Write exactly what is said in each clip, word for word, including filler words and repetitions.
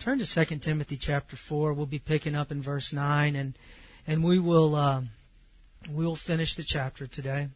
turn to Second Timothy chapter four. We'll be picking up in verse nine, and and we will uh, we will finish the chapter today.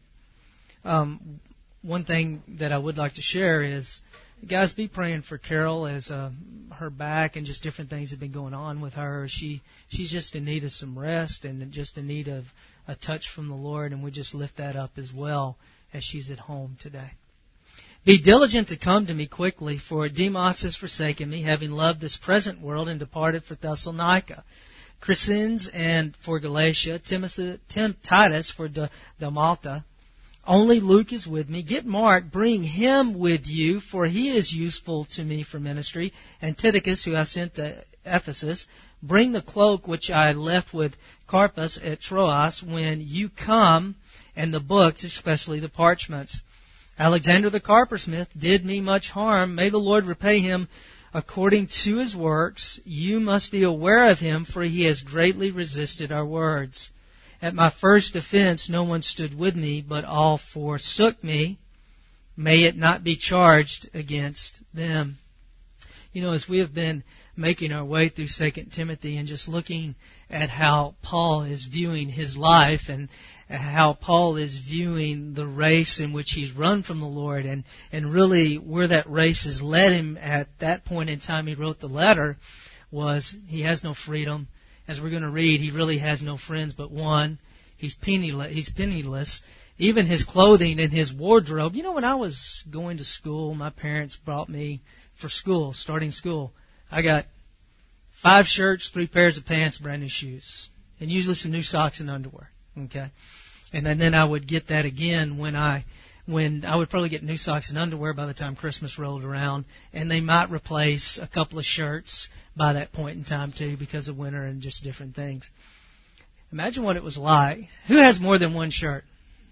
Um, one thing that I would like to share is, guys, be praying for Carol as uh, her back and just different things have been going on with her. She she's just in need of some rest and just in need of a touch from the Lord, and we just lift that up as well as she's at home today. Be diligent to come to me quickly, for Demas has forsaken me, having loved this present world, and departed for Thessalonica. Crescens and for Galatia, Timothy, Tim, Titus for Dalmatia. Only Luke is with me. Get Mark, bring him with you, for he is useful to me for ministry. And Tychicus, who I sent to Ephesus, bring the cloak which I left with Carpus at Troas when you come, and the books, especially the parchments. Alexander the carpersmith did me much harm. May the Lord repay him according to his works. You must be aware of him, for he has greatly resisted our words. At my first offense no one stood with me, but all forsook me. May it not be charged against them. You know, as we have been making our way through Second Timothy and just looking at how Paul is viewing his life and how Paul is viewing the race in which he's run from the Lord, and, and really where that race has led him at that point in time he wrote the letter was he has no freedom. As we're going to read, he really has no friends but one. He's penniless. He's penniless. Even his clothing and his wardrobe. You know, when I was going to school, my parents brought me for school, starting school. I got five shirts, three pairs of pants, brand new shoes, and usually some new socks and underwear. Okay, and then I would get that again when I, when I would probably get new socks and underwear by the time Christmas rolled around, and they might replace a couple of shirts by that point in time too, because of winter and just different things. Imagine what it was like. Who has more than one shirt?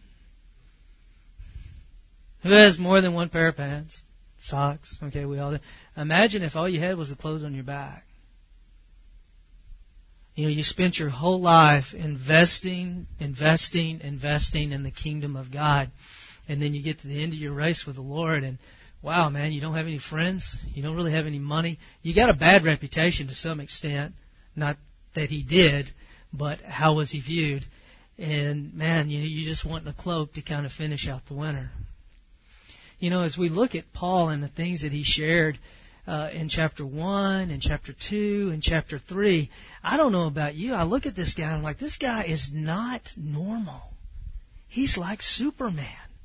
Who has more than one pair of pants? Socks? Okay, we all do. Imagine if all you had was the clothes on your back. You know, you spent your whole life investing, investing, investing in the kingdom of God. And then you get to the end of your race with the Lord and, wow, man, you don't have any friends. You don't really have any money. You got a bad reputation to some extent. Not that he did, but how was he viewed? And, man, you know, you just want a cloak to kind of finish out the winter. You know, as we look at Paul and the things that he shared uh, in chapter one and chapter two and chapter three, I don't know about you. I look at this guy and I'm like, this guy is not normal. He's like Superman.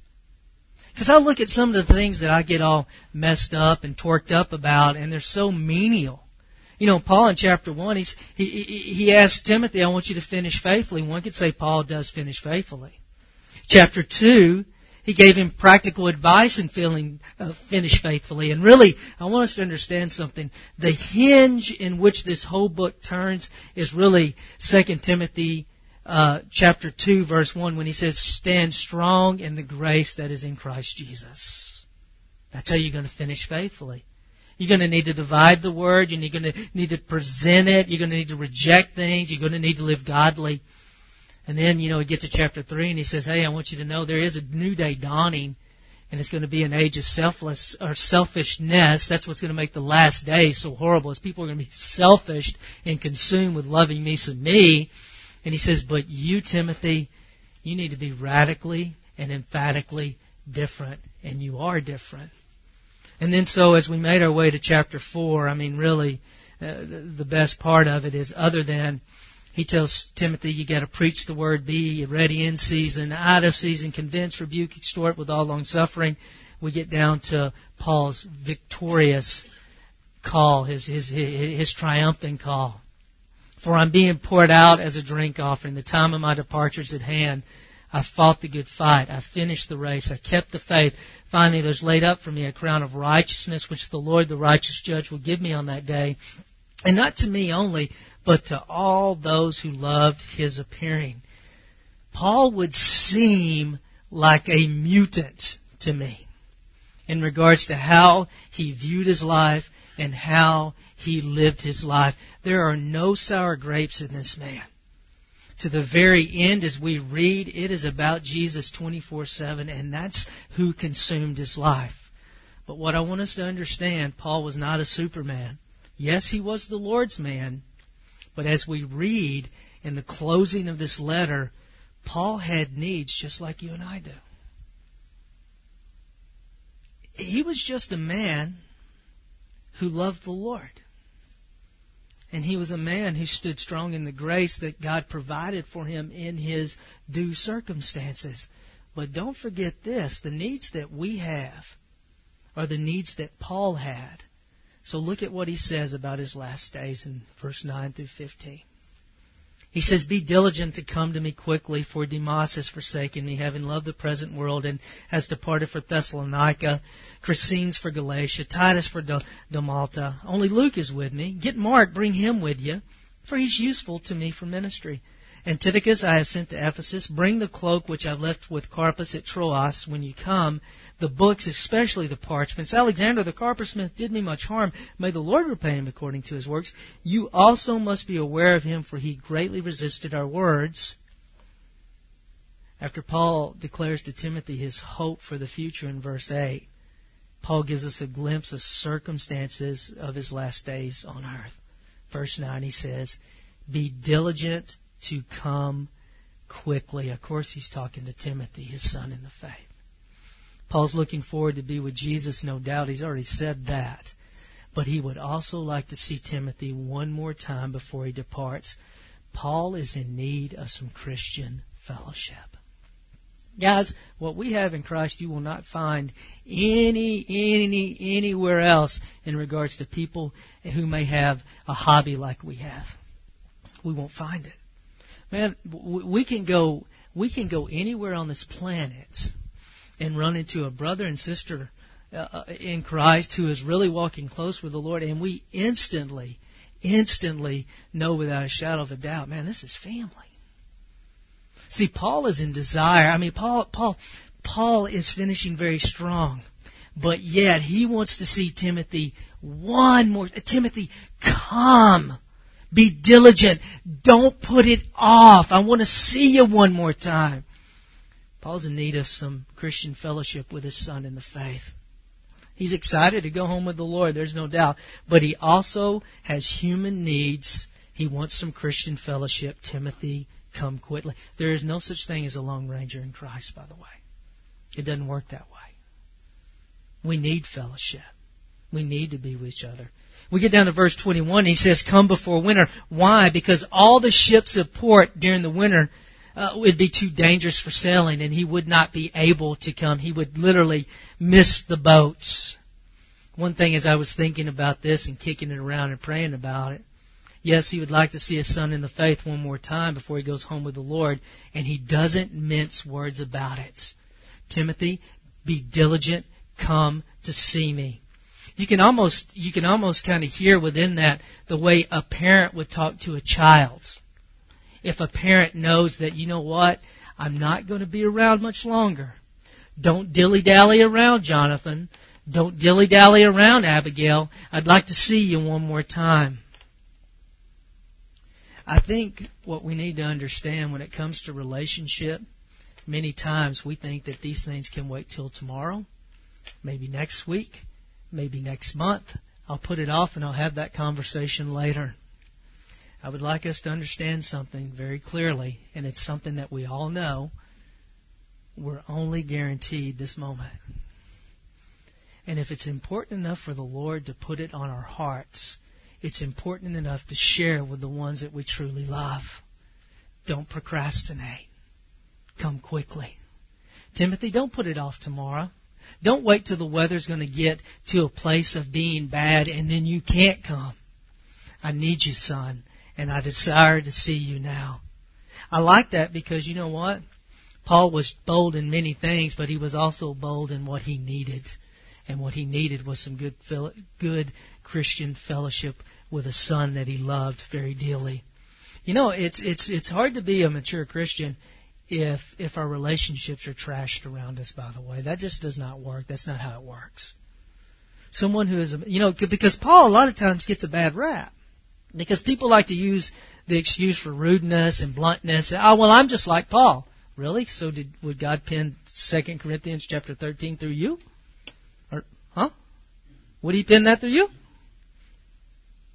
Because I look at some of the things that I get all messed up and torqued up about, and they're so menial. You know, Paul in chapter one, he's, he, he, he asked Timothy, I want you to finish faithfully. One could say Paul does finish faithfully. Chapter two, he gave him practical advice in feeling uh, finish faithfully. And really, I want us to understand something. The hinge in which this whole book turns is really Second Timothy uh, chapter two, verse one, when he says, stand strong in the grace that is in Christ Jesus. That's how you're going to finish faithfully. You're going to need to divide the word. You're going to need to present it. You're going to need to reject things. You're going to need to live godly. And then, you know, we get to chapter three and he says, hey, I want you to know there is a new day dawning, and it's going to be an age of selfless or selfishness. That's what's going to make the last day so horrible, is people are going to be selfish and consumed with loving me some me. And he says, but you, Timothy, you need to be radically and emphatically different, and you are different. And then so as we made our way to chapter four, I mean, really, uh, the, the best part of it is, other than he tells Timothy, you got to preach the word, be ready in season, out of season, convince, rebuke, exhort with all long suffering. We get down to Paul's victorious call, his, his, his, his triumphant call. For I'm being poured out as a drink offering. The time of my departure is at hand. I fought the good fight. I finished the race. I kept the faith. Finally, there's laid up for me a crown of righteousness, which the Lord, the righteous judge, will give me on that day. And not to me only, but to all those who loved his appearing. Paul would seem like a mutant to me in regards to how he viewed his life and how he lived his life. There are no sour grapes in this man. To the very end, as we read, it is about Jesus twenty-four seven, and that's who consumed his life. But what I want us to understand, Paul was not a Superman. Yes, he was the Lord's man, but as we read in the closing of this letter, Paul had needs just like you and I do. He was just a man who loved the Lord. And he was a man who stood strong in the grace that God provided for him in his due circumstances. But don't forget this, the needs that we have are the needs that Paul had. So look at what he says about his last days in verse nine through fifteen. He says, "Be diligent to come to me quickly, for Demas has forsaken me, having loved the present world, and has departed for Thessalonica, Crescens for Galatia, Titus for Dalmatia. Only Luke is with me. Get Mark, bring him with you, for he's useful to me for ministry. And Tychicus I have sent to Ephesus. Bring the cloak which I've left with Carpus at Troas when you come, the books, especially the parchments. Alexander the carpersmith did me much harm. May the Lord repay him according to his works. You also must be aware of him, for he greatly resisted our words." After Paul declares to Timothy his hope for the future in verse eight, Paul gives us a glimpse of circumstances of his last days on earth. Verse nine, he says, "Be diligent to come quickly." Of course, he's talking to Timothy, his son in the faith. Paul's looking forward to be with Jesus, no doubt. He's already said that. But he would also like to see Timothy one more time before he departs. Paul is in need of some Christian fellowship. Guys, what we have in Christ you will not find any, any, anywhere else in regards to people who may have a hobby like we have. We won't find it. Man, we can go we can go anywhere on this planet and run into a brother and sister uh, in Christ who is really walking close with the Lord, and we instantly, instantly know without a shadow of a doubt, man, this is family. See, Paul is in desire. I mean, Paul, Paul, Paul is finishing very strong, but yet he wants to see Timothy one more. Timothy, come. Be diligent. Don't put it off. I want to see you one more time. Paul's in need of some Christian fellowship with his son in the faith. He's excited to go home with the Lord, there's no doubt. But he also has human needs. He wants some Christian fellowship. Timothy, come quickly. There is no such thing as a lone ranger in Christ, by the way. It doesn't work that way. We need fellowship. We need to be with each other. We get down to verse twenty-one. He says, "Come before winter." Why? Because all the ships of port during the winter uh, would be too dangerous for sailing, and he would not be able to come. He would literally miss the boats. One thing as I was thinking about this and kicking it around and praying about it, yes, he would like to see his son in the faith one more time before he goes home with the Lord, and he doesn't mince words about it. Timothy, be diligent. Come to see me. You can almost you can almost kind of hear within that the way a parent would talk to a child. If a parent knows that, you know what, I'm not going to be around much longer. Don't dilly-dally around, Jonathan. Don't dilly-dally around, Abigail. I'd like to see you one more time. I think what we need to understand when it comes to relationship, many times we think that these things can wait till tomorrow, maybe next week, maybe next month. I'll put it off and I'll have that conversation later. I would like us to understand something very clearly, and it's something that we all know. We're only guaranteed this moment. And if it's important enough for the Lord to put it on our hearts, it's important enough to share with the ones that we truly love. Don't procrastinate. Come quickly. Timothy, don't put it off tomorrow. Don't wait till the weather's going to get to a place of being bad and then you can't come. I need you, son, and I desire to see you now. I like that because you know what? Paul was bold in many things, but he was also bold in what he needed. And what he needed was some good, good Christian fellowship with a son that he loved very dearly. You know, it's it's it's hard to be a mature Christian if if our relationships are trashed around us, by the way. That just does not work. That's not how it works. Someone who is, you know, because Paul a lot of times gets a bad rap. Because people like to use the excuse for rudeness and bluntness. Oh, well, I'm just like Paul. Really? So did would God pen Second Corinthians chapter thirteen through you? Or, huh? Would he pen that through you?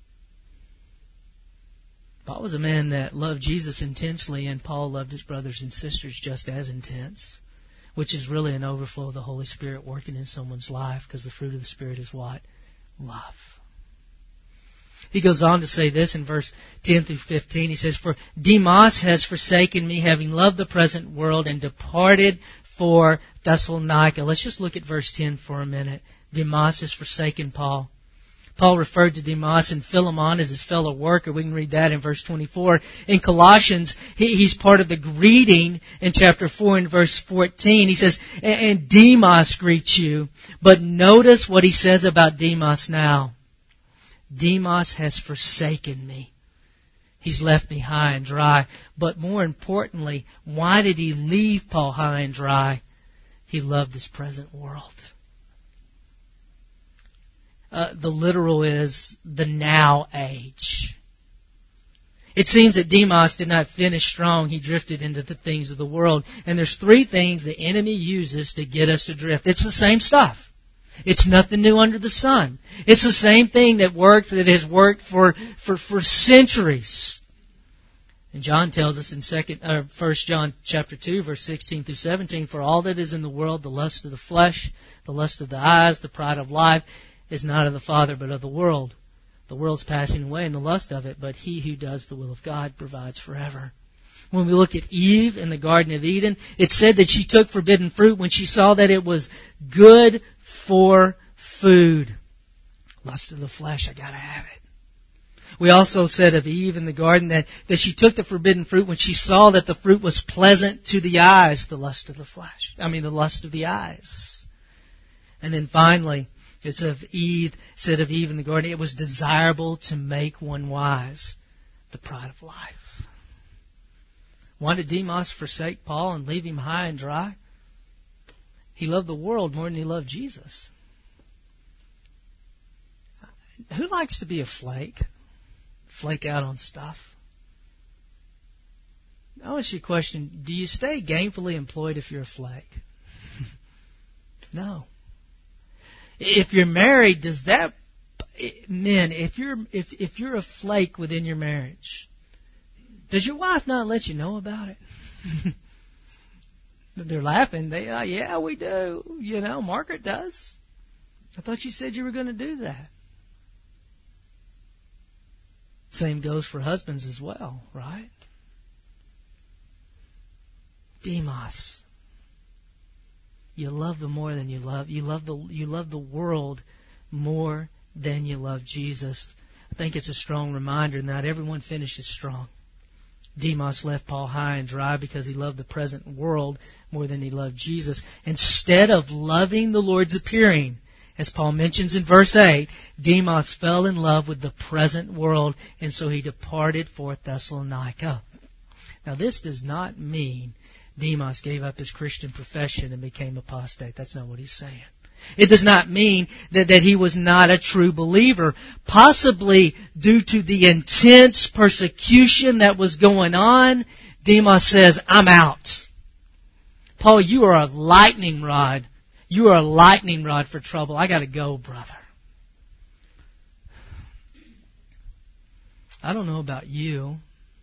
Paul was a man that loved Jesus intensely, and Paul loved his brothers and sisters just as intense, which is really an overflow of the Holy Spirit working in someone's life, because the fruit of the Spirit is what? Love. He goes on to say this in verse ten through fifteen. He says, "For Demas has forsaken me, having loved the present world, and departed for Thessalonica." Let's just look at verse ten for a minute. Demas has forsaken Paul. Paul referred to Demas and Philemon as his fellow worker. We can read that in verse twenty-four. In Colossians, he, he's part of the greeting in chapter four and verse fourteen. He says, "And Demas greets you." But notice what he says about Demas now. Demas has forsaken me. He's left me high and dry. But more importantly, why did he leave Paul high and dry? He loved this present world. Uh, the literal is the now age. It seems that Demas did not finish strong. He drifted into the things of the world. And there's three things the enemy uses to get us to drift. It's the same stuff. It's nothing new under the sun. It's the same thing that works, that has worked for, for, for centuries. And John tells us in second, or First John chapter two, verse sixteen through seventeen, "For all that is in the world, the lust of the flesh, the lust of the eyes, the pride of life, is not of the Father, but of the world. The world's passing away and the lust of it, but he who does the will of God provides forever." When we look at Eve in the Garden of Eden, it said that she took forbidden fruit when she saw that it was good for food. Lust of the flesh, I gotta have it. We also said of Eve in the garden that, that she took the forbidden fruit when she saw that the fruit was pleasant to the eyes, the lust of the flesh. I mean, the lust of the eyes. And then finally, it's of Eve, said of Eve in the garden, it was desirable to make one wise, the pride of life. Why did Demas forsake Paul and leave him high and dry? He loved the world more than he loved Jesus. Who likes to be a flake? Flake out on stuff? I'll ask you a question. Do you stay gainfully employed if you're a flake? No. If you're married, does that, men, if you're if if you're a flake within your marriage, does your wife not let you know about it? They're laughing. They, uh, yeah, we do. You know, Margaret does. I thought you said you were going to do that. Same goes for husbands as well, right? Demas. You love them more than you love. You love the you love the world more than you love Jesus. I think it's a strong reminder. Not everyone finishes strong. Demas left Paul high and dry because he loved the present world more than he loved Jesus. Instead of loving the Lord's appearing, as Paul mentions in verse eight, Demas fell in love with the present world, and so he departed for Thessalonica. Now, this does not mean Demas gave up his Christian profession and became apostate. That's not what he's saying. It does not mean that, that he was not a true believer. Possibly due to the intense persecution that was going on, Demas says, I'm out. Paul, you are a lightning rod. You are a lightning rod for trouble. I got to go, brother. I don't know about you.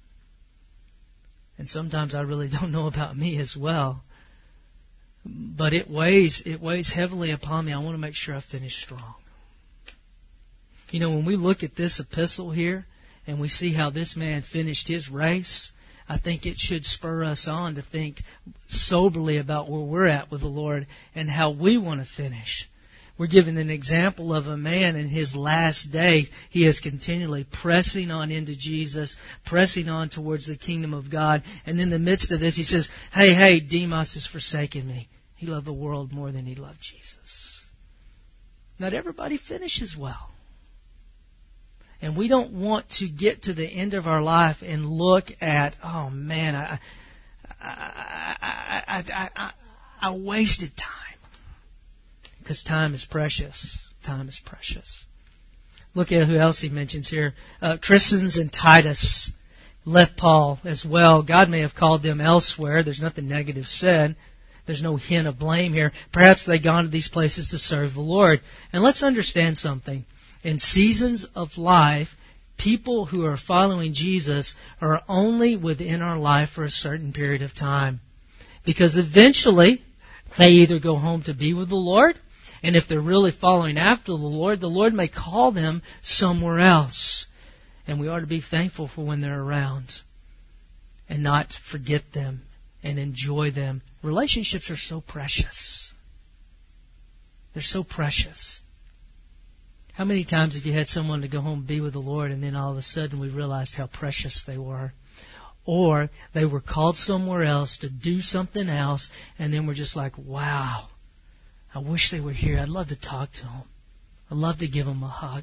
And sometimes I really don't know about me as well. But it weighs it weighs heavily upon me. I want to make sure I finish strong. You know, when we look at this epistle here and we see how this man finished his race, I think it should spur us on to think soberly about where we're at with the Lord and how we want to finish. We're given an example of a man in his last day. He is continually pressing on into Jesus, pressing on towards the kingdom of God. And in the midst of this, he says, hey, hey, Demas has forsaken me. He loved the world more than he loved Jesus. Not everybody finishes well. And we don't want to get to the end of our life and look at, oh man, I, I, I, I, I, I wasted time. Because time is precious. Time is precious. Look at who else he mentions here. Uh, Crescens and Titus left Paul as well. God may have called them elsewhere. There's nothing negative said. There's no hint of blame here. Perhaps they'd gone to these places to serve the Lord. And let's understand something. In seasons of life, people who are following Jesus are only within our life for a certain period of time. Because eventually, they either go home to be with the Lord, and if they're really following after the Lord, the Lord may call them somewhere else. And we ought to be thankful for when they're around and not forget them and enjoy them. Relationships are so precious. They're so precious. How many times have you had someone to go home and be with the Lord, and then all of a sudden we realized how precious they were? Or they were called somewhere else to do something else, and then we're just like, wow, I wish they were here. I'd love to talk to them. I'd love to give them a hug.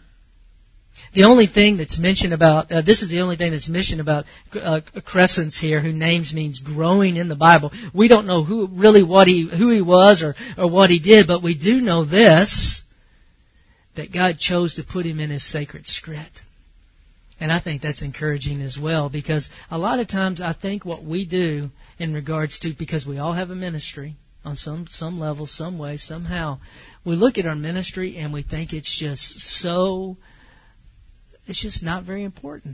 The only thing that's mentioned about, uh, this is the only thing that's mentioned about uh, Crescens here, who names means growing in the Bible. We don't know who really what he who he was or, or what he did, but we do know this, that God chose to put him in His sacred script. And I think that's encouraging as well, because a lot of times I think what we do in regards to, because we all have a ministry on some, some level, some way, somehow, we look at our ministry and we think it's just so, it's just not very important.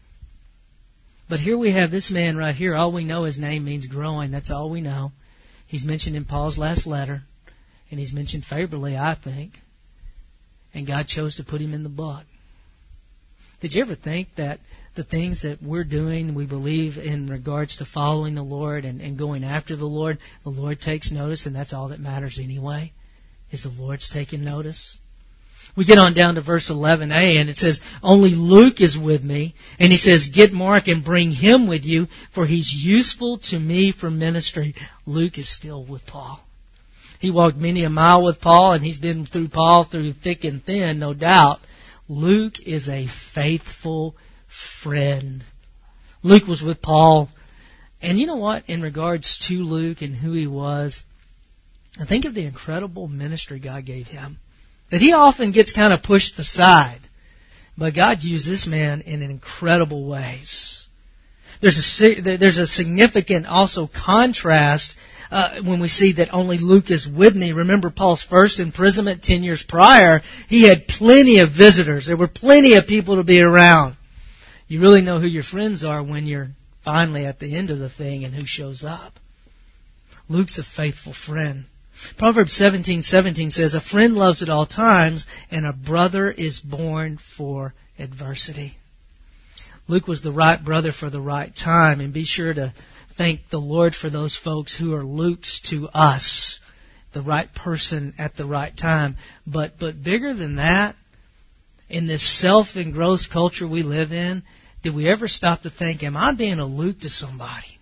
But here we have this man right here. All we know his name means growing. That's all we know. He's mentioned in Paul's last letter, and he's mentioned favorably, I think. And God chose to put him in the book. Did you ever think that the things that we're doing, we believe in regards to following the Lord and, and going after the Lord, the Lord takes notice, and that's all that matters anyway, is the Lord's taking notice? We get on down to verse eleven a, and it says, only Luke is with me. And he says, get Mark and bring him with you, for he's useful to me for ministry. Luke is still with Paul. He walked many a mile with Paul, and he's been through Paul through thick and thin, no doubt. Luke is a faithful friend. Luke was with Paul. And you know what? In regards to Luke and who he was, I think of the incredible ministry God gave him. That he often gets kind of pushed aside. But God used this man in incredible ways. There's a, there's a significant also contrast Uh, when we see that only Luke is with me. Remember Paul's first imprisonment ten years prior, he had plenty of visitors. There were plenty of people to be around. You really know who your friends are when you're finally at the end of the thing and who shows up. Luke's a faithful friend. Proverbs seventeen seventeen says, a friend loves at all times, and a brother is born for adversity. Luke was the right brother for the right time, and be sure to thank the Lord for those folks who are Lukes to us, the right person at the right time. But but bigger than that, in this self-engrossed culture we live in, did we ever stop to think, am I being a Luke to somebody?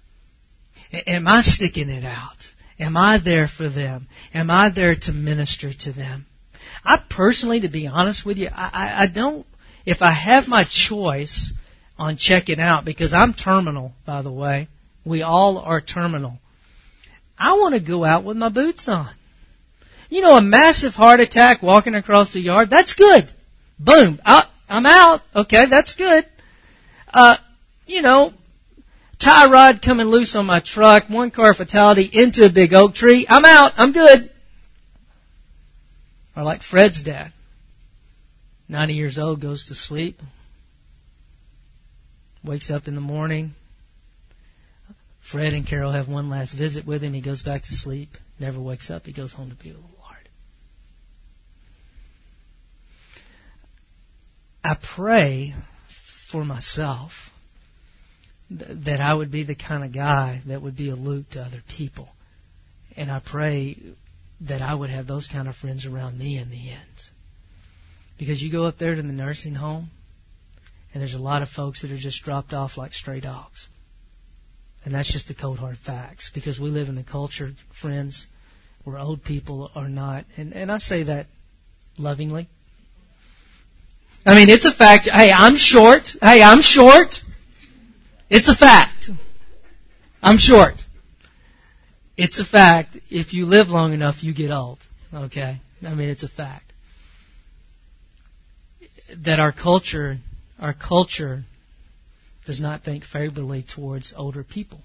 Am I sticking it out? Am I there for them? Am I there to minister to them? I personally, to be honest with you, I, I, I don't, if I have my choice on checking out, because I'm terminal, by the way. We all are terminal. I want to go out with my boots on. You know, a massive heart attack walking across the yard, that's good. Boom. I'm out. Okay, that's good. Uh, you know, tie rod coming loose on my truck, one car fatality into a big oak tree. I'm out. I'm good. Or like Fred's dad. ninety years old, goes to sleep. Wakes up in the morning. Fred and Carol have one last visit with him. He goes back to sleep. Never wakes up. He goes home to be with the Lord. I pray for myself th- that I would be the kind of guy that would be a Luke to other people. And I pray that I would have those kind of friends around me in the end. Because you go up there to the nursing home, and there's a lot of folks that are just dropped off like stray dogs. And that's just the cold hard facts. Because we live in a culture, friends, where old people are not, and, and I say that lovingly. I mean, it's a fact. Hey, I'm short. Hey, I'm short. It's a fact. I'm short. It's a fact. If you live long enough, you get old. Okay? I mean, it's a fact. That our culture, our culture does not think favorably towards older people.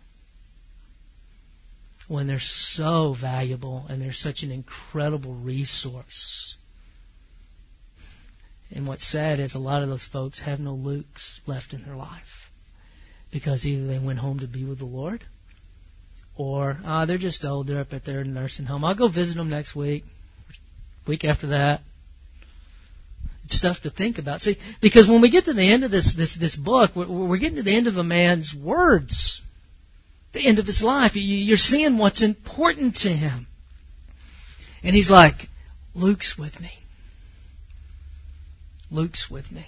When they're so valuable and they're such an incredible resource. And what's sad is a lot of those folks have no Lukes left in their life. Because either they went home to be with the Lord, or uh, they're just old, they're up at their nursing home. I'll go visit them next week, week after that. It's stuff to think about. See, because when we get to the end of this this, this book, we're, we're getting to the end of a man's words, the end of his life. You're seeing what's important to him. And he's like, Luke's with me. Luke's with me.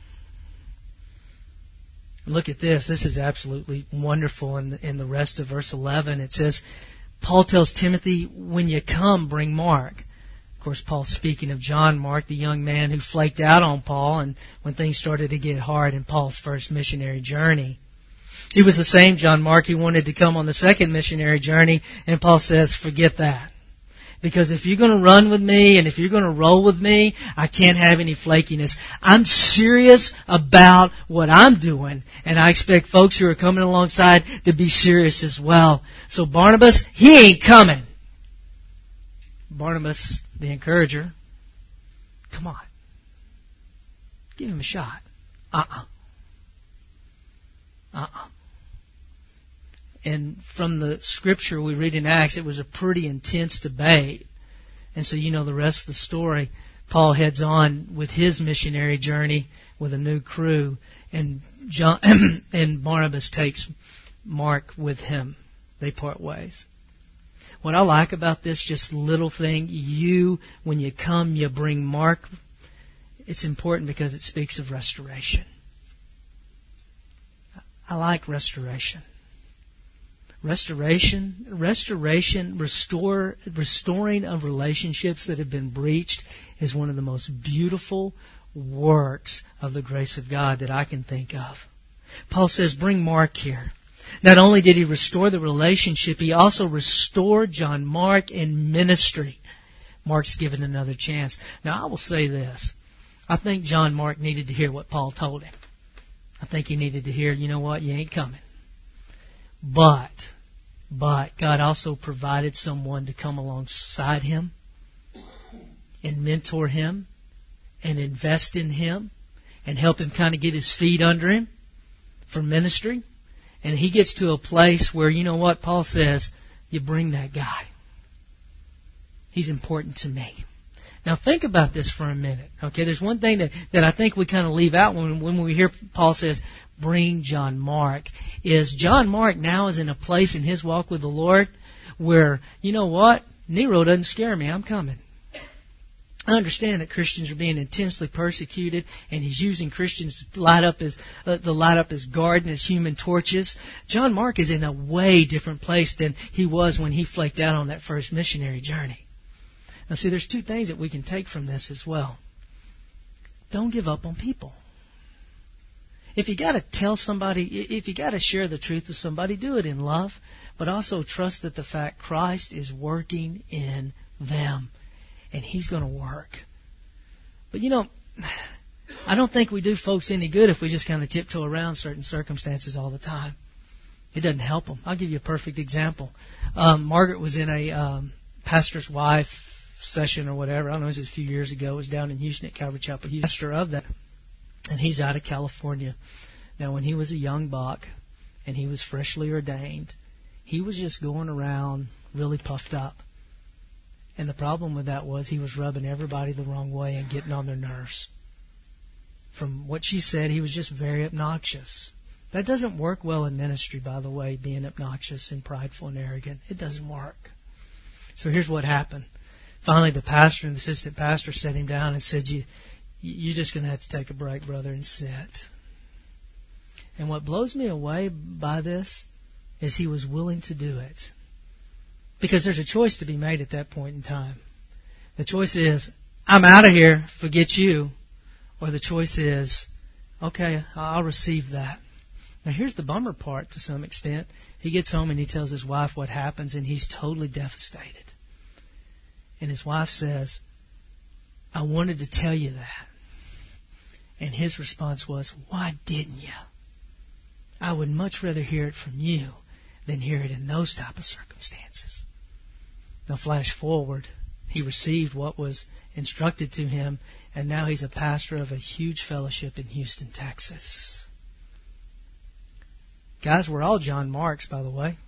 Look at this. This is absolutely wonderful. In the, in the rest of verse eleven, it says, Paul tells Timothy, when you come, bring Mark. Of course, Paul's speaking of John Mark, the young man who flaked out on Paul and when things started to get hard in Paul's first missionary journey. He was the same John Mark who wanted to come on the second missionary journey, and Paul says, forget that. Because if you're going to run with me and if you're going to roll with me, I can't have any flakiness. I'm serious about what I'm doing, and I expect folks who are coming alongside to be serious as well. So Barnabas, he ain't coming. Barnabas, the encourager, come on. Give him a shot. Uh-uh. Uh-uh. And from the scripture we read in Acts, it was a pretty intense debate. And so you know the rest of the story. Paul heads on with his missionary journey with a new crew, and John and Barnabas takes Mark with him. They part ways. What I like about this just little thing, you, when you come, you bring Mark. It's important because it speaks of restoration. I like restoration. Restoration, restoration, restore, restoring of relationships that have been breached is one of the most beautiful works of the grace of God that I can think of. Paul says, bring Mark here. Not only did he restore the relationship, he also restored John Mark in ministry. Mark's given another chance. Now, I will say this. I think John Mark needed to hear what Paul told him. I think he needed to hear, you know what, you ain't coming. But, but God also provided someone to come alongside him and mentor him and invest in him and help him kind of get his feet under him for ministry. And he gets to a place where, you know what, Paul says, you bring that guy. He's important to me. Now think about this for a minute. Okay, there's one thing that, that I think we kind of leave out when, when we hear Paul says, bring John Mark, is John Mark now is in a place in his walk with the Lord where, you know what, Nero doesn't scare me, I'm coming. I understand that Christians are being intensely persecuted, and he's using Christians to light up his, uh, to light up his garden as human torches. John Mark is in a way different place than he was when he flaked out on that first missionary journey. Now see, there's two things that we can take from this as well. Don't give up on people. If you got to tell somebody, if you got to share the truth with somebody, do it in love, but also trust that the fact Christ is working in them, and He's going to work. But you know, I don't think we do folks any good if we just kind of tiptoe around certain circumstances all the time. It doesn't help them. I'll give you a perfect example. Um, Margaret was in a um, pastor's wife session or whatever. I don't know, it was a few years ago. It was down in Houston at Calvary Chapel. He's pastor of that. And he's out of California. Now, when he was a young buck and he was freshly ordained, he was just going around really puffed up. And the problem with that was he was rubbing everybody the wrong way and getting on their nerves. From what she said, he was just very obnoxious. That doesn't work well in ministry, by the way, being obnoxious and prideful and arrogant. It doesn't work. So here's what happened. Finally, the pastor and the assistant pastor sat him down and said, you, you're just going to have to take a break, brother, and sit. And what blows me away by this is he was willing to do it. Because there's a choice to be made at that point in time. The choice is, I'm out of here, forget you. Or the choice is, okay, I'll receive that. Now here's the bummer part to some extent. He gets home and he tells his wife what happens, and he's totally devastated. And his wife says, I wanted to tell you that. And his response was, why didn't you? I would much rather hear it from you than hear it in those type of circumstances. Now flash forward He received what was instructed to him, and now he's a pastor of a huge fellowship in Houston, Texas. Guys, we're all John Marks, by the way.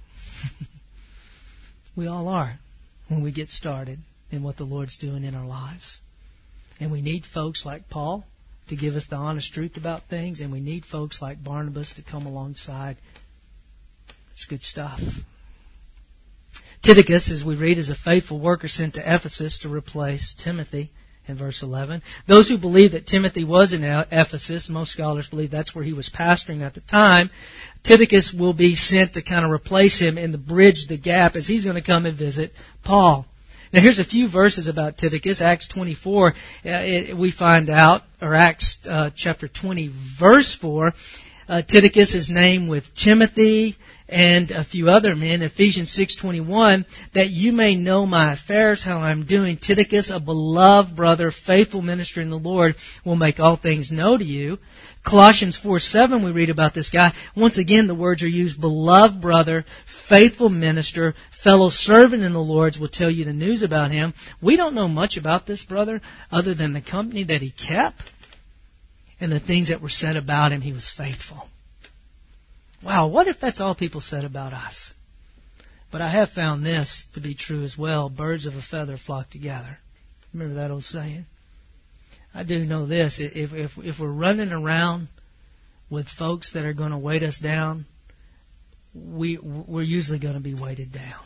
We all are when we get started in what the Lord's doing in our lives. And we need folks like Paul to give us the honest truth about things, and we need folks like Barnabas to come alongside. It's good stuff. Tychicus, as we read, is a faithful worker sent to Ephesus to replace Timothy in verse eleven. Those who believe that Timothy was in Ephesus, most scholars believe that's where he was pastoring at the time, Tychicus will be sent to kind of replace him and to bridge the gap as he's going to come and visit Paul. Now here's a few verses about Tychicus. Acts twenty-four, uh, it, we find out, or Acts uh, chapter twenty, verse four, Uh, Tychicus is named with Timothy and a few other men. Ephesians six twenty-one, that you may know my affairs, how I'm doing. Tychicus, a beloved brother, faithful minister in the Lord, will make all things known to you. Colossians four seven, we read about this guy. Once again, the words are used, beloved brother, faithful minister, fellow servant in the Lord, will tell you the news about him. We don't know much about this brother other than the company that he kept. And the things that were said about him, he was faithful. Wow, what if that's all people said about us? But I have found this to be true as well. Birds of a feather flock together. Remember that old saying? I do know this. If, if, if we're running around with folks that are going to weight us down, we, we're usually going to be weighted down.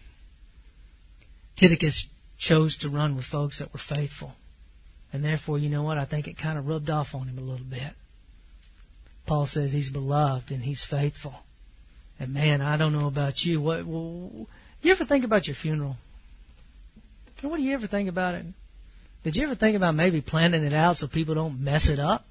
Tychicus chose to run with folks that were faithful. And therefore, you know what? I think it kind of rubbed off on him a little bit. Paul says he's beloved and he's faithful. And man, I don't know about you. What? Well, you ever think about your funeral? What do you ever think about it? Did you ever think about maybe planning it out so people don't mess it up?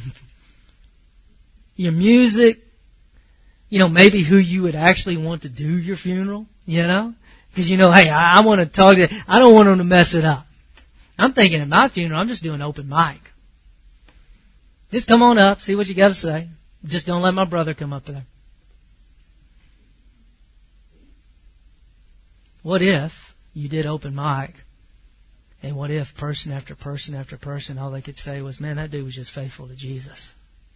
Your music, you know, maybe who you would actually want to do your funeral, you know? Because, you know, hey, I, I want to talk to, I don't want them to mess it up. I'm thinking at my funeral, I'm just doing open mic. Just come on up, see what you got to say. Just don't let my brother come up there. What if you did open mic, and what if person after person after person, all they could say was, man, that dude was just faithful to Jesus.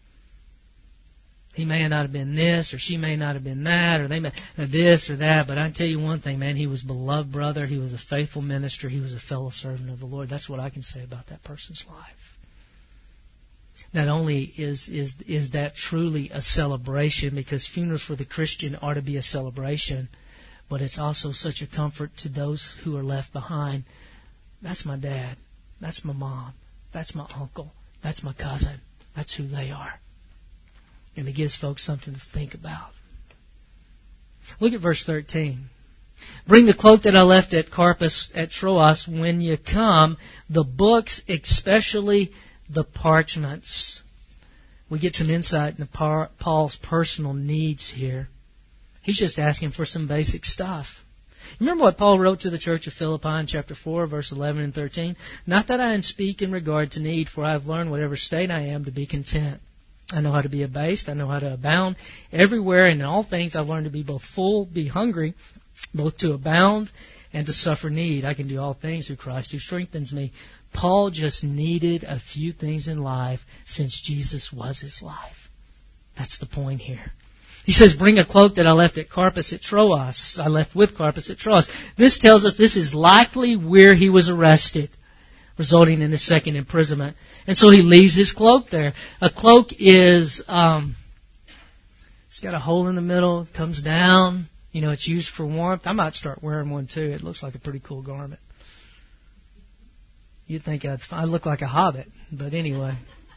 He may not have been this, or she may not have been that, or they may have this or that, but I tell you one thing, man, he was a beloved brother, he was a faithful minister, he was a fellow servant of the Lord. That's what I can say about that person's life. Not only is is is that truly a celebration, because funerals for the Christian are to be a celebration, but it's also such a comfort to those who are left behind. That's my dad. That's my mom. That's my uncle. That's my cousin. That's who they are. And it gives folks something to think about. Look at verse thirteen. Bring the cloak that I left at Carpus at Troas when you come, the books, especially the parchments. We get some insight into Paul's personal needs here. He's just asking for some basic stuff. Remember what Paul wrote to the church of Philippi in chapter four, verse eleven and thirteen? Not that I speak in regard to need, for I have learned whatever state I am to be content. I know how to be abased. I know how to abound. Everywhere and in all things I've learned to be both full, be hungry, both to abound and to suffer need. I can do all things through Christ who strengthens me. Paul just needed a few things in life since Jesus was his life. That's the point here. He says, bring a cloak that I left at Carpus at Troas. I left with Carpus at Troas. This tells us this is likely where he was arrested, resulting in his second imprisonment. And so he leaves his cloak there. A cloak is, um, it's got a hole in the middle, it comes down. You know, it's used for warmth. I might start wearing one too. It looks like a pretty cool garment. You'd think I'd, I look like a hobbit, but anyway.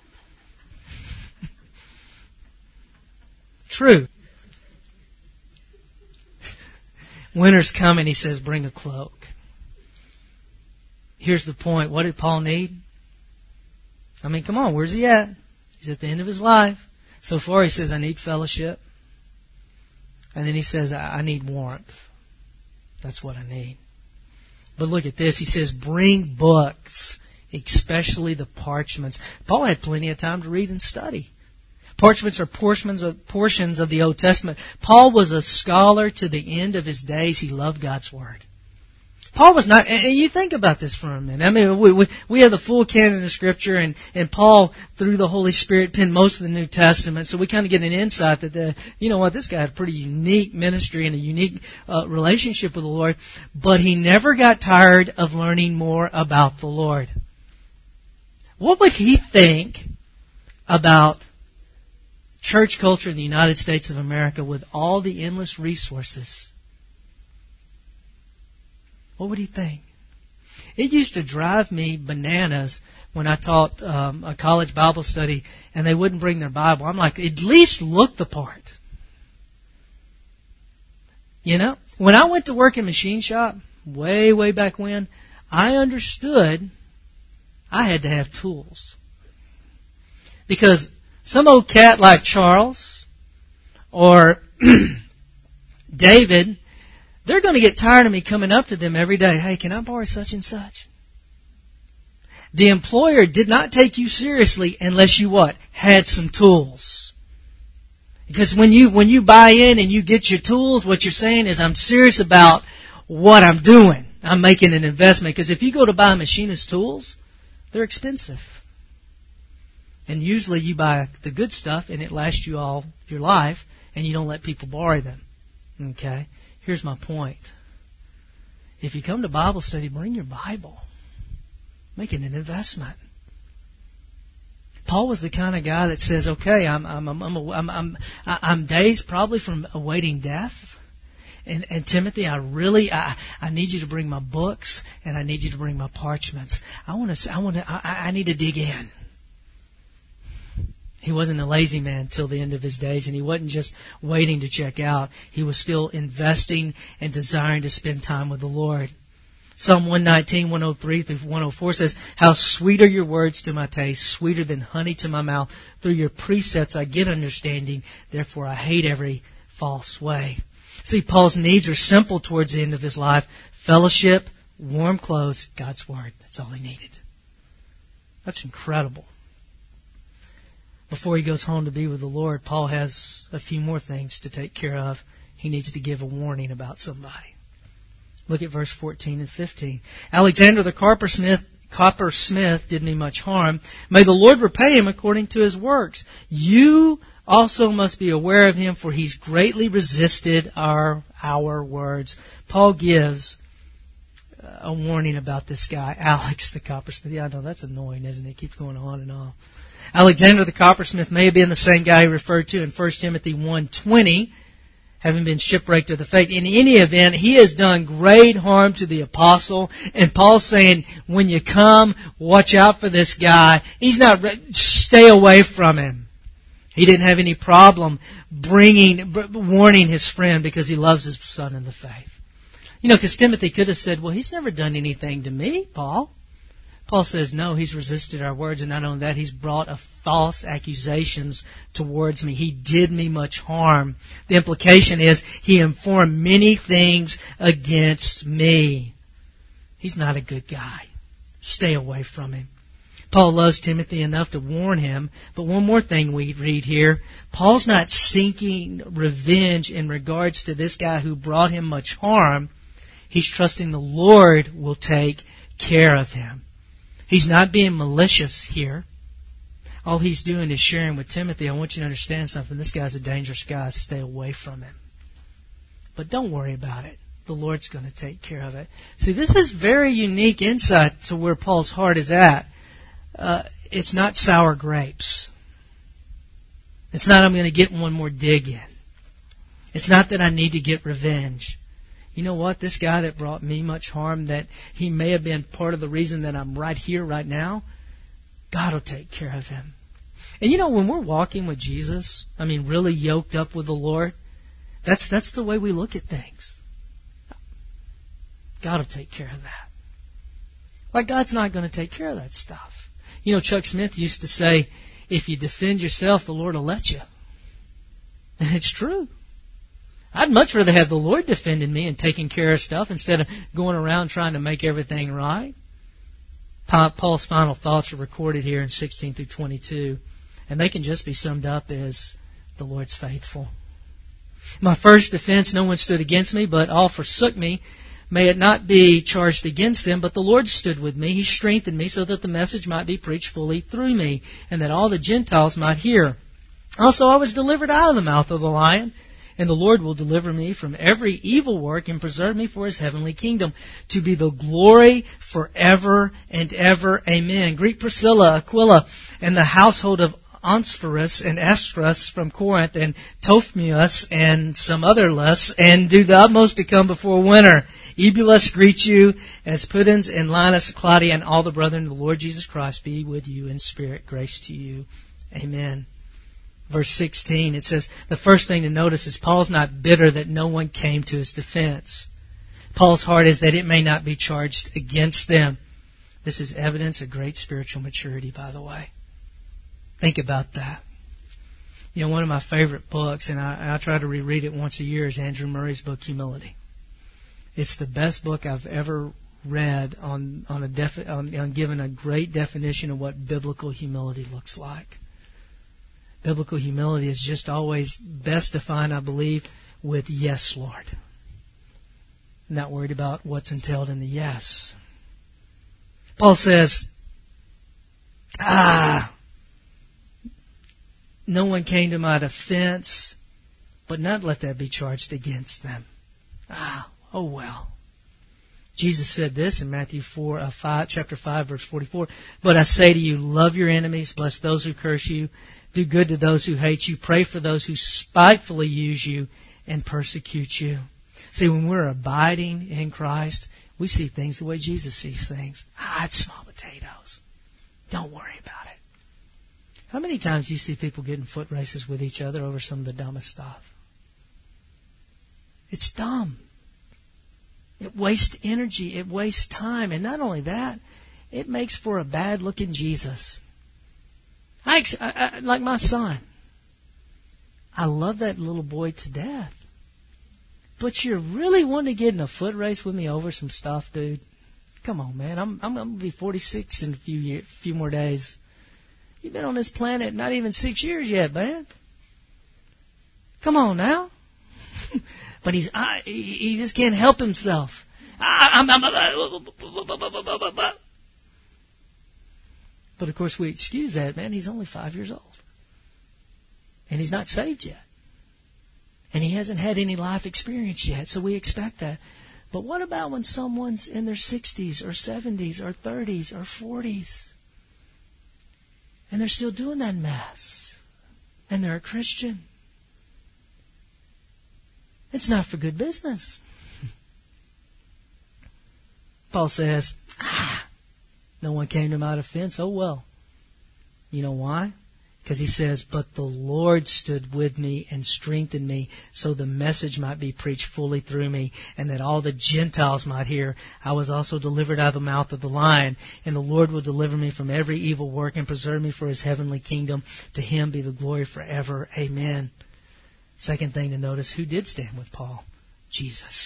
True. Winter's coming, he says, bring a cloak. Here's the point. What did Paul need? I mean, come on, where's he at? He's at the end of his life. So far he says, I need fellowship. And then he says, I need warmth. That's what I need. But look at this. He says, bring books, especially the parchments. Paul had plenty of time to read and study. Parchments are portions of, portions of the Old Testament. Paul was a scholar to the end of his days. He loved God's Word. Paul was not, and you think about this for a minute. I mean, we we, we have the full canon of Scripture, and, and Paul, through the Holy Spirit, penned most of the New Testament, so we kind of get an insight that, the, you know what, this guy had a pretty unique ministry and a unique uh, relationship with the Lord, but he never got tired of learning more about the Lord. What would he think about church culture in the United States of America with all the endless resources? What would he think? It used to drive me bananas when I taught um, a college Bible study and they wouldn't bring their Bible. I'm like, at least look the part. You know, when I went to work in machine shop, way, way back when, I understood I had to have tools. Because some old cat like Charles or David, they're going to get tired of me coming up to them every day. Hey, can I borrow such and such? The employer did not take you seriously unless you what? Had some tools. Because when you when you buy in and you get your tools, what you're saying is I'm serious about what I'm doing. I'm making an investment. Because if you go to buy machinist tools, they're expensive. And usually you buy the good stuff and it lasts you all your life and you don't let people borrow them. Okay? Here's my point. If you come to Bible study, bring your Bible. Make it an investment. Paul was the kind of guy that says, okay, I'm I'm I'm I'm I'm, I'm, I'm days probably from awaiting death. And, and Timothy, I really, I, I need you to bring my books and I need you to bring my parchments. I want to, I want to, I, I need to dig in. He wasn't a lazy man till the end of his days, and he wasn't just waiting to check out. He was still investing and desiring to spend time with the Lord. Psalm one nineteen, one oh three through one oh four says, how sweet are your words to my taste, sweeter than honey to my mouth. Through your precepts I get understanding, therefore I hate every false way. See, Paul's needs are simple towards the end of his life. Fellowship, warm clothes, God's Word. That's all he needed. That's incredible. Before he goes home to be with the Lord, Paul has a few more things to take care of. He needs to give a warning about somebody. Look at verse fourteen and fifteen. Alexander the coppersmith, coppersmith did me much harm. May the Lord repay him according to his works. You also must be aware of him, for he's greatly resisted our our words. Paul gives a warning about this guy, Alex the coppersmith. Yeah, I know, that's annoying, isn't it? It keeps going on and on. Alexander the coppersmith may have been the same guy he referred to in First Timothy one twenty, having been shipwrecked of the faith. In any event, he has done great harm to the apostle. And Paul's saying, when you come, watch out for this guy. He's not, stay away from him. He didn't have any problem bringing, warning his friend because he loves his son in the faith. You know, because Timothy could have said, well, he's never done anything to me, Paul. Paul says, no, he's resisted our words, and not only that, he's brought a false accusations towards me. He did me much harm. The implication is he informed many things against me. He's not a good guy. Stay away from him. Paul loves Timothy enough to warn him. But one more thing we read here. Paul's not seeking revenge in regards to this guy who brought him much harm. He's trusting the Lord will take care of him. He's not being malicious here. All he's doing is sharing with Timothy, I want you to understand something. This guy's a dangerous guy. Stay away from him. But don't worry about it. The Lord's going to take care of it. See, this is very unique insight to where Paul's heart is at. Uh, it's not sour grapes. It's not I'm going to get one more dig in. It's not that I need to get revenge. You know what? This guy that brought me much harm, that he may have been part of the reason that I'm right here, right now, God will take care of him. And you know, when we're walking with Jesus, I mean, really yoked up with the Lord, that's that's the way we look at things. God will take care of that. Like, God's not going to take care of that stuff. You know, Chuck Smith used to say, if you defend yourself, the Lord will let you. And it's true. I'd much rather have the Lord defending me and taking care of stuff instead of going around trying to make everything right. Paul's final thoughts are recorded here in sixteen through twenty-two, and they can just be summed up as the Lord's faithful. My first defense, no one stood against me, but all forsook me. may it not be charged against them, but the Lord stood with me. He strengthened me so that the message might be preached fully through me, and that all the Gentiles might hear. Also I was delivered out of the mouth of the lion, and the Lord will deliver me from every evil work and preserve me for His heavenly kingdom, to be the glory forever and ever. Amen. Greet Priscilla, Aquila, and the household of Onesiphorus and Esdras from Corinth, and Trophimus and some other less, and do the utmost to come before winter. Eubulus greets you, as Pudens and Linus, Claudia, and all the brethren of the Lord Jesus Christ be with you in spirit. Grace to you. Amen. Verse sixteen, it says, the first thing to notice is Paul's not bitter that no one came to his defense. Paul's heart is that it may not be charged against them. This is evidence of great spiritual maturity, by the way. Think about that. You know, one of my favorite books, and I, I try to reread it once a year, is Andrew Murray's book, Humility. It's the best book I've ever read on on a defi- on, on giving a great definition of what biblical humility looks like. Biblical humility is just always best defined, I believe, with yes, Lord. Not worried about what's entailed in the yes. Paul says, ah, no one came to my defense, but not let that be charged against them. Ah, oh well. Jesus said this in Matthew four, uh, five, chapter five, verse forty-four. But I say to you, love your enemies, bless those who curse you, do good to those who hate you, pray for those who spitefully use you and persecute you. See, when we're abiding in Christ, we see things the way Jesus sees things. Ah, it's small potatoes. Don't worry about it. How many times do you see people getting foot races with each other over some of the dumbest stuff? It's dumb. It wastes energy. It wastes time. And not only that, it makes for a bad-looking Jesus. I, I, I, like my son. I love that little boy to death. But you're really wanting to get in a foot race with me over some stuff, dude? Come on, man. I'm, I'm, I'm going to be forty-six in a few, year, few more days. You've been on this planet not even six years yet, man. Come on now. But he's I, he just can't help himself. I, I'm, I'm, but of course we excuse that, man. He's only five years old. And he's not saved yet. And he hasn't had any life experience yet, so we expect that. But what about when someone's in their sixties or seventies or thirties or forties? And they're still doing that mess. And they're a Christian. It's not for good business. Paul says, ah, no one came to my defense. Oh, well. You know why? Because he says, but the Lord stood with me and strengthened me so the message might be preached fully through me and that all the Gentiles might hear. I was also delivered out of the mouth of the lion, and the Lord will deliver me from every evil work and preserve me for His heavenly kingdom. To Him be the glory forever. Amen. Second thing to notice, who did stand with Paul? Jesus.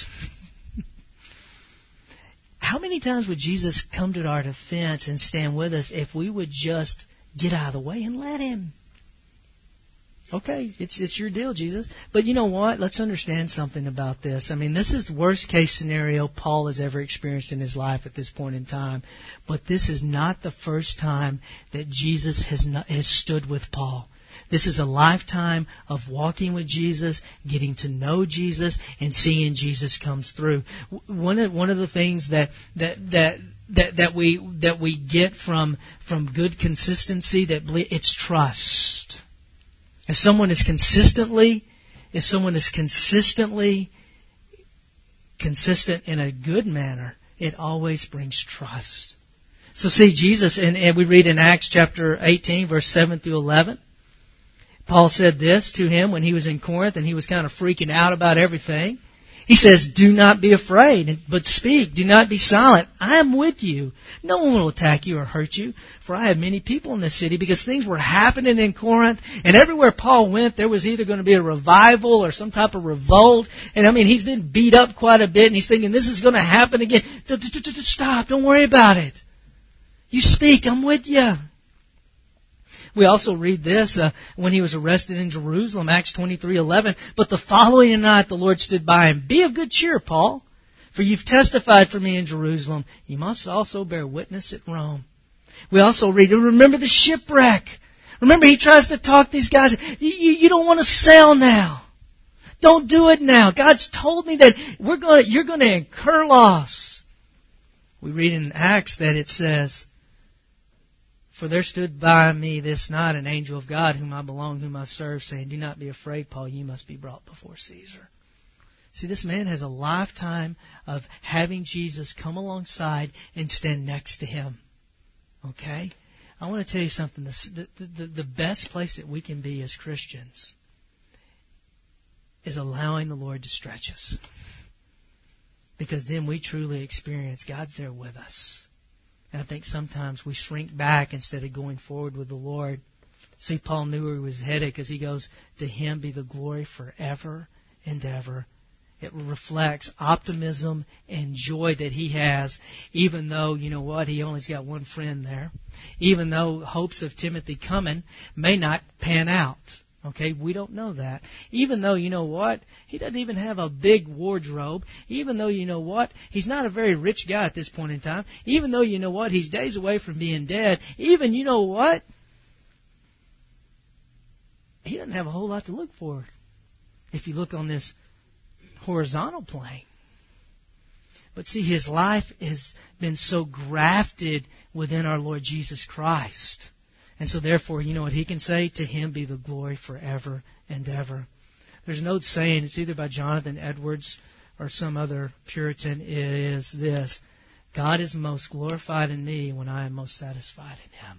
How many times would Jesus come to our defense and stand with us if we would just get out of the way and let Him? Okay, it's it's your deal, Jesus. But you know what? Let's understand something about this. I mean, this is the worst case scenario Paul has ever experienced in his life at this point in time. But this is not the first time that Jesus has not, has stood with Paul. This is a lifetime of walking with Jesus, getting to know Jesus, and seeing Jesus comes through. One of one of the things that that that that, that we that we get from from good consistency, that it's trust. If someone is consistently, if someone is consistently consistent in a good manner, it always brings trust. So see, Jesus, and, and we read in Acts chapter eighteen, verse seven through eleven. Paul said this to him when he was in Corinth and he was kind of freaking out about everything. He says, do not be afraid, but speak. Do not be silent. I am with you. No one will attack you or hurt you, for I have many people in this city, because things were happening in Corinth, and everywhere Paul went, there was either going to be a revival or some type of revolt. And I mean, he's been beat up quite a bit, and he's thinking, this is going to happen again. Stop. Don't worry about it. You speak. I'm with you. We also read this uh, when he was arrested in Jerusalem, Acts twenty-three eleven. But the following night the Lord stood by him. Be of good cheer, Paul, For you've testified for me in Jerusalem. You must also bear witness at Rome. We also read, remember the shipwreck. Remember, he tries to talk these guys. You, you, you don't want to sail now. Don't do it now. God's told me that we're going to, you're going to incur loss. We read in Acts that it says, for there stood by me this night an angel of God whom I belong, whom I serve, saying, do not be afraid, Paul, you must be brought before Caesar. See, this man has a lifetime of having Jesus come alongside and stand next to him. Okay? I want to tell you something. The, the, the best place that we can be as Christians is allowing the Lord to stretch us. Because then we truly experience God's there with us. And I think sometimes we shrink back instead of going forward with the Lord. See, Paul knew where he was headed because he goes, to him be the glory forever and ever. It reflects optimism and joy that he has, even though, you know what, he only's got one friend there. Even though hopes of Timothy coming may not pan out. Okay, we don't know that. Even though, you know what, he doesn't even have a big wardrobe. Even though, you know what, he's not a very rich guy at this point in time. Even though, you know what, he's days away from being dead. Even, you know what, he doesn't have a whole lot to look for if you look on this horizontal plane. But see, his life has been so grafted within our Lord Jesus Christ. And so therefore, you know what he can say? To him be the glory forever and ever. There's an old saying, it's either by Jonathan Edwards or some other Puritan. It is this: God is most glorified in me when I am most satisfied in him.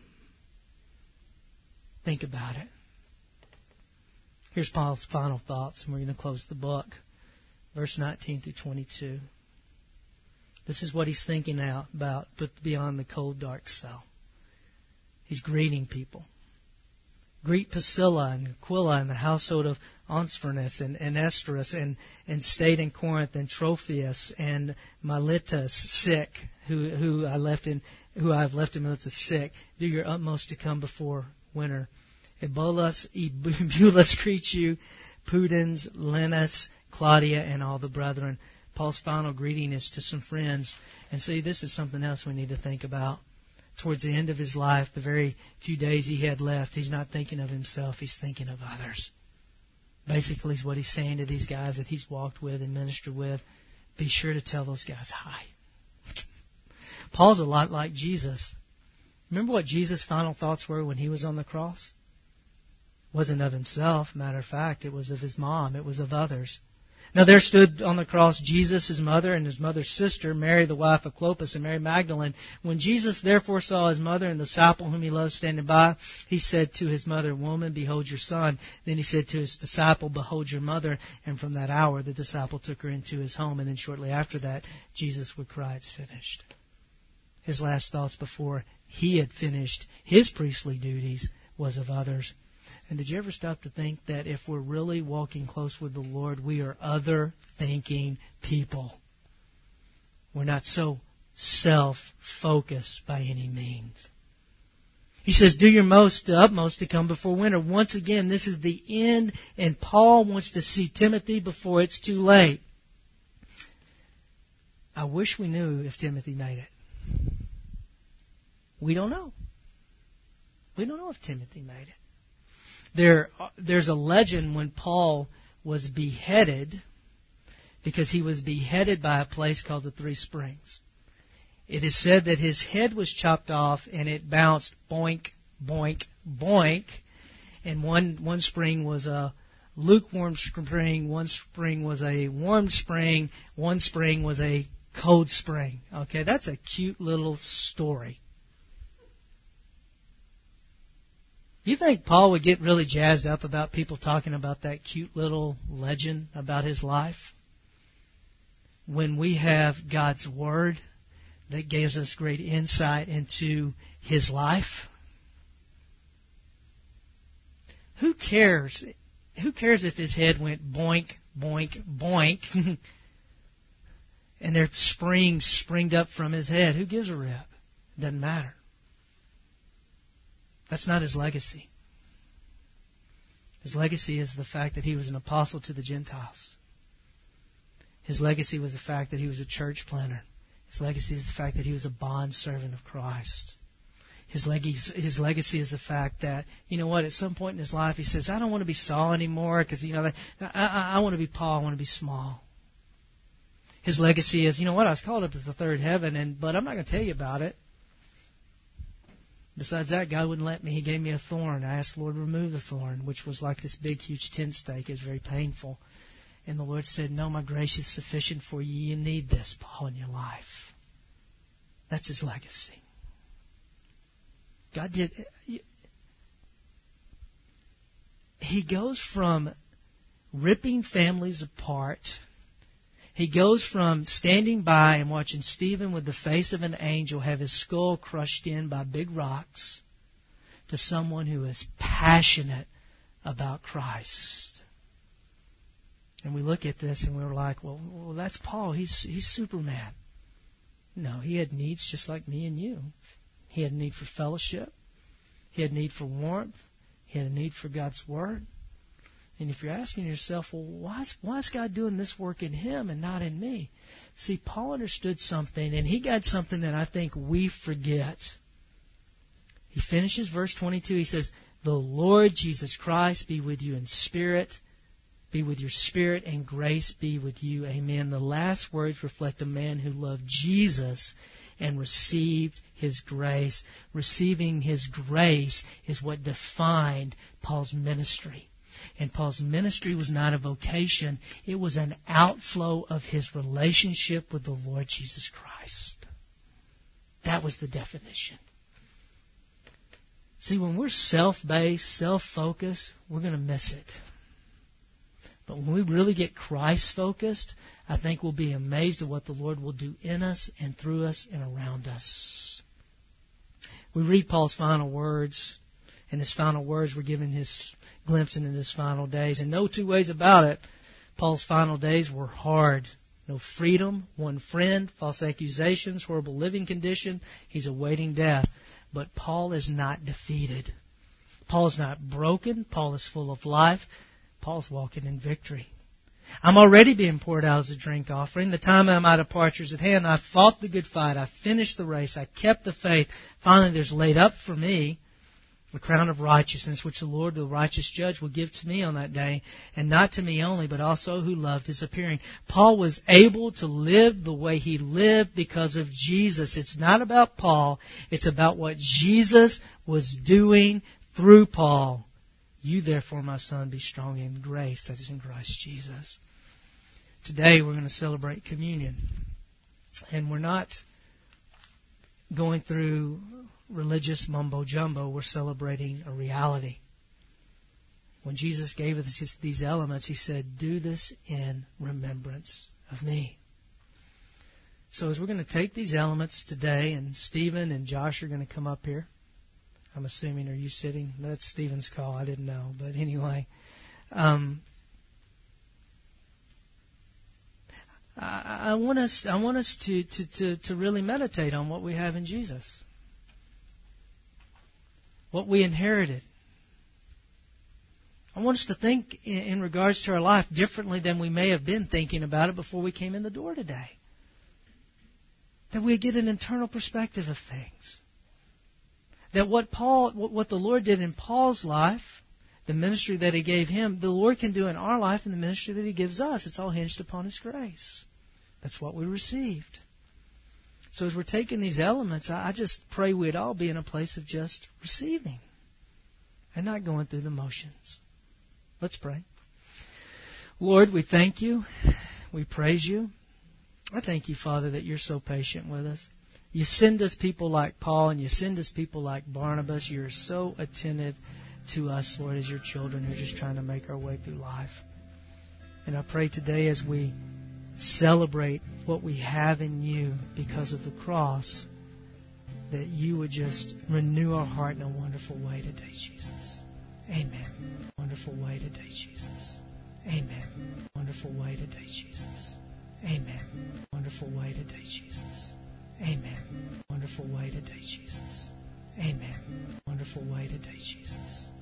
Think about it. Here's Paul's final thoughts, and we're going to close the book. Verse nineteen through twenty-two. This is what he's thinking out about, but beyond the cold, dark cell. He's greeting people. Greet Priscilla and Aquila and the household of Onesiphorus and, and Esdras and, and stayed in Corinth, and Trophius and Miletus sick, who who I left in who I've left in Miletus sick. Do your utmost to come before winter. Ebolus, Ebulas greet you, Pudens, Linus, Claudia, and all the brethren. Paul's final greeting is to some friends. And see, this is something else we need to think about. Towards the end of his life, the very few days he had left, he's not thinking of himself, he's thinking of others. Basically, is what he's saying to these guys that he's walked with and ministered with. Be sure to tell those guys hi. Paul's a lot like Jesus. Remember what Jesus' final thoughts were when he was on the cross? It wasn't of himself, matter of fact, it was of his mom, it was of others. Now there stood on the cross Jesus, his mother, and his mother's sister, Mary the wife of Clopas, and Mary Magdalene. When Jesus therefore saw his mother and the disciple whom he loved standing by, he said to his mother, Woman, behold your son. Then he said to his disciple, Behold your mother. And from that hour the disciple took her into his home. And then shortly after that, Jesus would cry, It's finished. His last thoughts before he had finished his priestly duties was of others. And did you ever stop to think that if we're really walking close with the Lord, we are other-thinking people? We're not so self-focused by any means. He says, do your most, uh, utmost to come before winter. Once again, this is the end, and Paul wants to see Timothy before it's too late. I wish we knew if Timothy made it. We don't know. We don't know if Timothy made it. There, there's a legend when Paul was beheaded, because he was beheaded by a place called the Three Springs. It is said that his head was chopped off and it bounced boink, boink, boink. And one, one spring was a lukewarm spring, one spring was a warm spring, one spring was a cold spring. Okay, that's a cute little story. You think Paul would get really jazzed up about people talking about that cute little legend about his life? When we have God's Word that gives us great insight into his life? Who cares? Who cares if his head went boink, boink, boink, and there springs springed up from his head? Who gives a rip? It doesn't matter. That's not his legacy. His legacy is the fact that he was an apostle to the Gentiles. His legacy was the fact that he was a church planter. His legacy is the fact that he was a bondservant of Christ. His legacy, his legacy is the fact that, you know what, at some point in his life he says, I don't want to be Saul anymore because, you know, I, I, I want to be Paul, I want to be small. His legacy is, you know what, I was called up to the third heaven, and but I'm not going to tell you about it. Besides that, God wouldn't let me. He gave me a thorn. I asked the Lord to remove the thorn, which was like this big, huge tent stake. It was very painful. And the Lord said, no, my grace is sufficient for you. You need this, Paul, in your life. That's his legacy. God did. He goes from ripping families apart. He goes from standing by and watching Stephen with the face of an angel have his skull crushed in by big rocks to someone who is passionate about Christ. And we look at this and we're like, well, well that's Paul. He's, he's Superman. No, he had needs just like me and you. He had a need for fellowship. He had a need for warmth. He had a need for God's Word. And if you're asking yourself, well, why is, why is God doing this work in him and not in me? See, Paul understood something, and he got something that I think we forget. He finishes verse twenty-two. He says, the Lord Jesus Christ be with you in spirit, be with your spirit, and grace be with you. Amen. The last words reflect a man who loved Jesus and received His grace. Receiving His grace is what defined Paul's ministry. And Paul's ministry was not a vocation. It was an outflow of his relationship with the Lord Jesus Christ. That was the definition. See, when we're self-based, self-focused, we're going to miss it. But when we really get Christ-focused, I think we'll be amazed at what the Lord will do in us and through us and around us. We read Paul's final words, and his final words were given his glimpse into his final days. And no two ways about it, Paul's final days were hard. No freedom, one friend, false accusations, horrible living condition. He's awaiting death. But Paul is not defeated. Paul is not broken. Paul is full of life. Paul's walking in victory. I'm already being poured out as a drink offering. The time of my departure is at hand. I fought the good fight. I finished the race. I kept the faith. Finally, there's laid up for me the crown of righteousness, which the Lord, the righteous judge, will give to me on that day, and not to me only, but also who loved His appearing. Paul was able to live the way he lived because of Jesus. It's not about Paul. It's about what Jesus was doing through Paul. You, therefore, my son, be strong in grace that is in Christ Jesus. Today, we're going to celebrate communion. And we're not going through religious mumbo-jumbo. We're celebrating a reality. When Jesus gave us these elements, He said, do this in remembrance of me. So as we're going to take these elements today, and Stephen and Josh are going to come up here. I'm assuming, are you sitting? That's Stephen's call. I didn't know. But anyway, um, I, I want us. I want us to, to, to, to really meditate on what we have in Jesus, what we inherited. I want us to think in, in regards to our life differently than we may have been thinking about it before we came in the door today. That we get an internal perspective of things. That what Paul, what the Lord did in Paul's life, the ministry that He gave him, the Lord can do in our life in the ministry that He gives us. It's all hinged upon His grace. That's what we received. So as we're taking these elements, I just pray we'd all be in a place of just receiving and not going through the motions. Let's pray. Lord, we thank You. We praise You. I thank You, Father, that You're so patient with us. You send us people like Paul, and You send us people like Barnabas. You're so attentive to us, Lord, as Your children who are just trying to make our way through life. And I pray today as we celebrate what we have in You because of the cross, that You would just renew our heart in a wonderful way today, Jesus. Amen. Wonderful way today, Jesus. Amen. Wonderful way today, Jesus. Amen. Wonderful way today, Jesus. Amen. Wonderful way today, Jesus. Amen. Wonderful way today, Jesus.